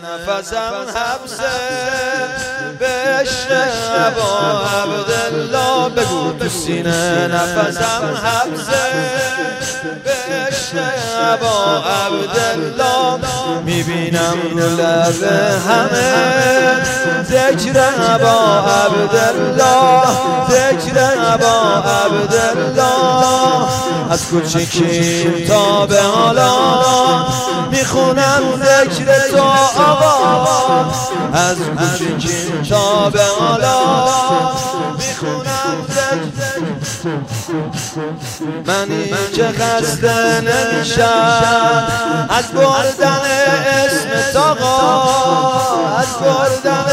نفسم حبسه به عشق ابا عبدالله بگو تو سینه نفسم حبسه به عشق ابا عبدالله میبینم رو لب همه ذکر ابا عبدالله ذکر ابا عبدالله از کوچیکیم تا به حالا میخونم ذکر تو آقا از کوچیکیم تا به حالا میخونم ذکر منی که خسته نمیشم از بردن اسم آقا از بردن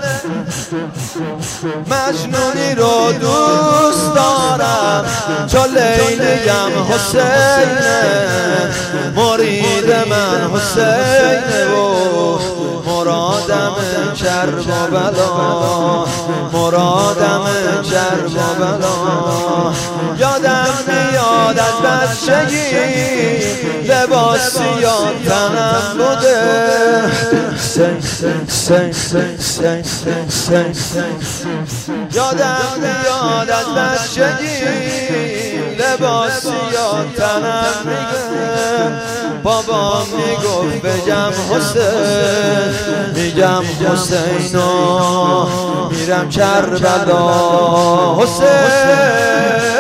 مجنونی رو دوست دارم چون لیلیم حسینه مرید من حسینه و مرادم کرب و بلا مرادم کرب و بلا یادم میاد از بچگی لباس سیاه تنم بوده یادم میاد از بچگی لباس سیاه تنم میگه بابا میگفت بگم حسین میگم حسینو میرم کربلا حسین